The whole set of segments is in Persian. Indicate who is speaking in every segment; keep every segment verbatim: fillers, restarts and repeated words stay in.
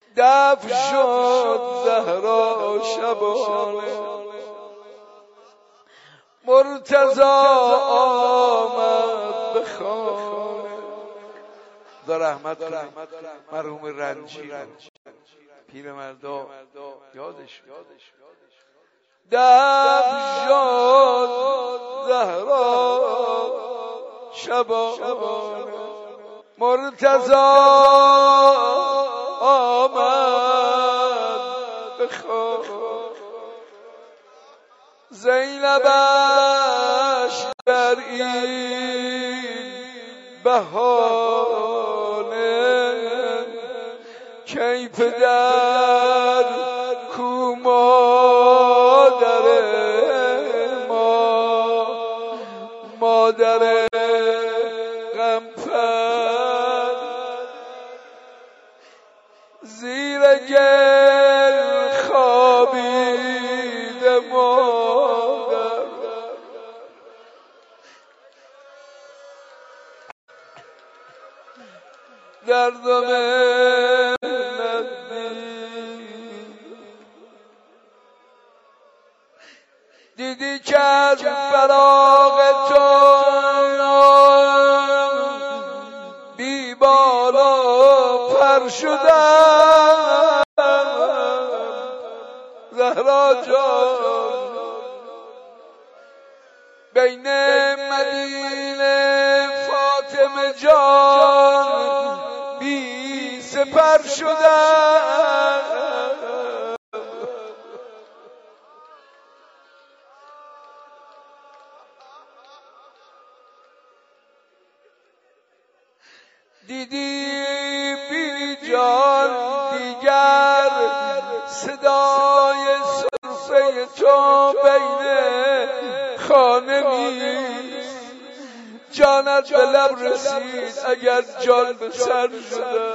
Speaker 1: دفع شد زهرا شبانه، مرتضی آمد به خانه. خدا رحمت کنه مرحوم رنجی پیرمردا یادش. دفع شد زهرا شبانه، مرتضی آمد به خانه. زینبش در این بهانه، کی پدر کو مادر ما، مادر غمفر زیر گل خوابید مادر. دردم دیدی که از فراق تو بی بالا پر شدم زهرا جان، بین مدینه فاطمه جان بی سپر شدم. دیدی بی جان دیگر صدای سرفه تو بین خانه نیست، جانت به لب رسید اگر جان به سر شده.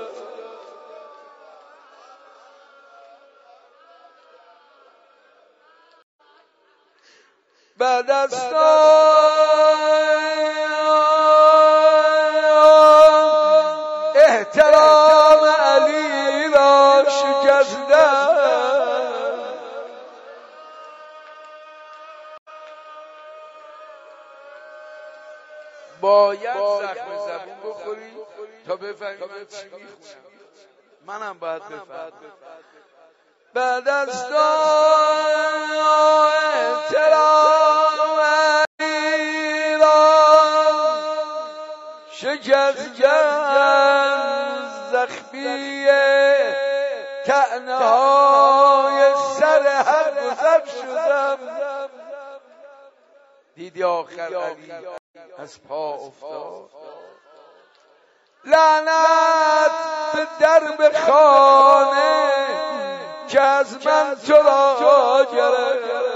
Speaker 1: بعد از احترام علی را شکستم، باید زخم زبون بخوری تا بفهمی من چی میخونم. منم باید بفهمم. بعد از احترام علی را شکستم، زخمی طعنه های سر هر گذر شدم. دیدی آخر علی از پا افتاد، لعنت به درب خانه که از من تو را گرفت.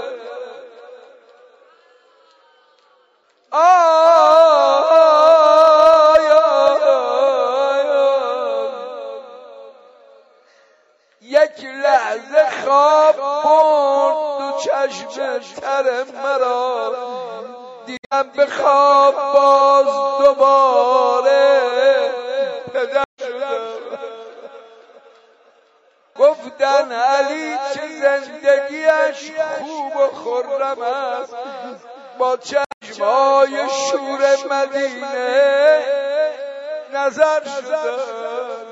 Speaker 1: یک لحظه خواب برد دو چشم تر مرا، دیدم به خواب باز دوباره پدر شدم. گفتن علی چه زندگیش خوب و خرم است، با چشمای شور مدینه نظر شدم.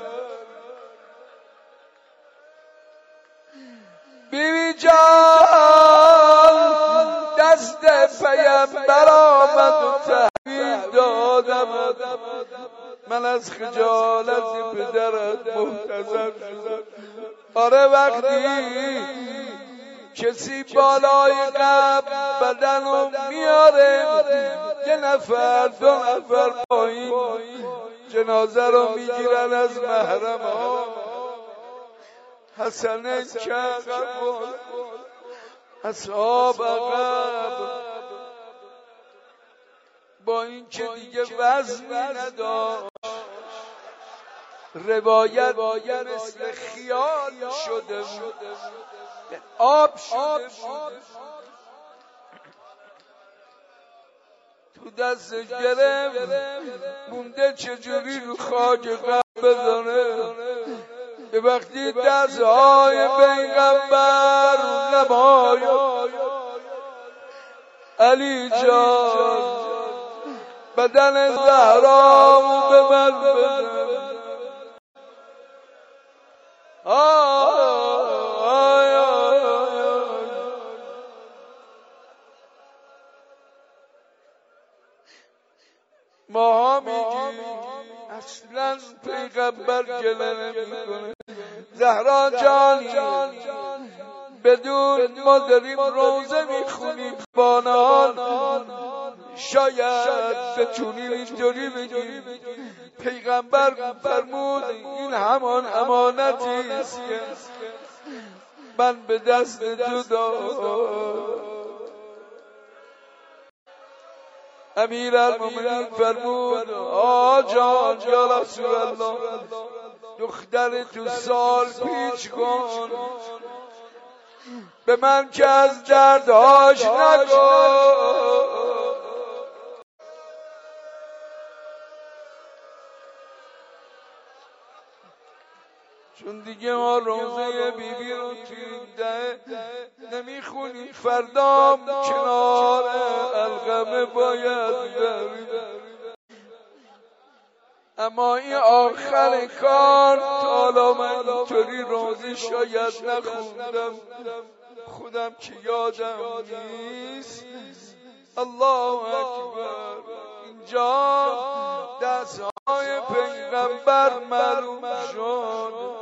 Speaker 1: بیبی جان دست پیمبر آمد و تحویل دادم، من از خجالت پدرت محتضر شدم. آره وقتی کسی بالای قبر بدنو میاره، یه نفر دو نفر پایین جنازه رو میگیرن از محرم ها. حسنین که عقب اصحاب عقب، با این که دیگه وزنی نداشت، روایت مثل خیال شده بود، آب شده بود، تو دستش گرفت مونده چجوری رو خاک قبر بزنه. که وقتی دستهای پیغمبر نماید علی جان بدن زهرامو به من بده. ماها میگیم اصلا پیغمبر گله نمیکنه. زهرا جانی بدون ما داریم روزه میخونیم بانان شاید بتونیم اینطوری بگیم پیغمبر فرمود این همان امانتی است که من به دست تو دادم. امیرالمومنین فرمود آجان یا رسول الله دختر تو سال پیچ کن به من که از دردهاش نگو. چون دیگه ما روزه بیبی رو توی ده نمیخونیم فردام کنار القمه باید بریم. اما این آخر کار تا حالا من اینطوری روزه شاید نخوندم خودم که یادم نیست. الله اکبر. اینجا دستهای پیغمبر معلوم شد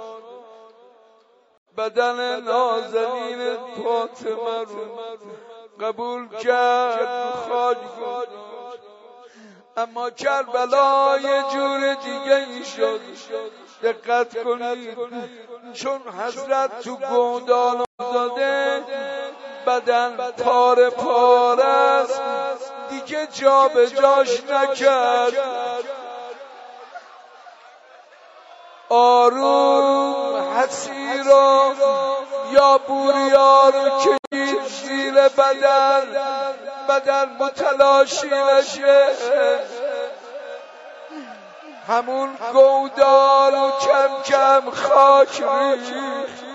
Speaker 1: بدن نازنین فاطمه رو قبول کرد خاک گذاشت. اما کربلا یه جور دیگه ای شد. دقت کنید چون حضرت تو گودال افتاده بدن پاره پاره است دیگه جا به جاش نکرد. آروم حسیر و یا بوریا رو کشید زیر بدن بدن متلاشی نشه. همون گودال و کم کم خاک ریخت.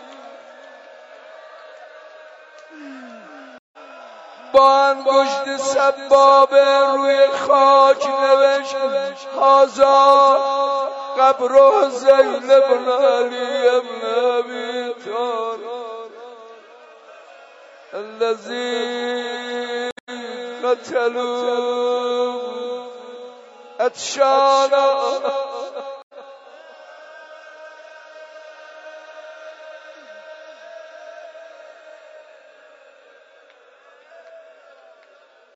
Speaker 1: با انگشت سبابه روی خاک نوشت هذا قبر زینب بن علی بن ابی طالب الذی قتلوا اتشانا